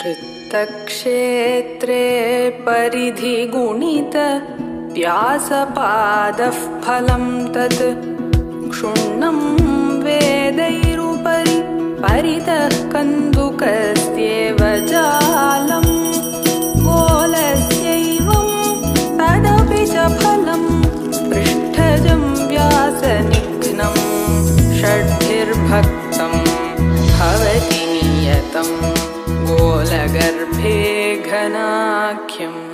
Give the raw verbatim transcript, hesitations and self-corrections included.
वृत्तक्षेत्रे परिधिगुणित व्यासपादः फलं तत् क्षुण्णं वेदैरुपरि परितः कन्दुकस्येव जालं गोलस्यैवं तदपि च फलं पृष्ठजं व्यासनिघ्नं षड्भिर्भक्तं भवति नियतं गोलगर्भे घनाख्यम्।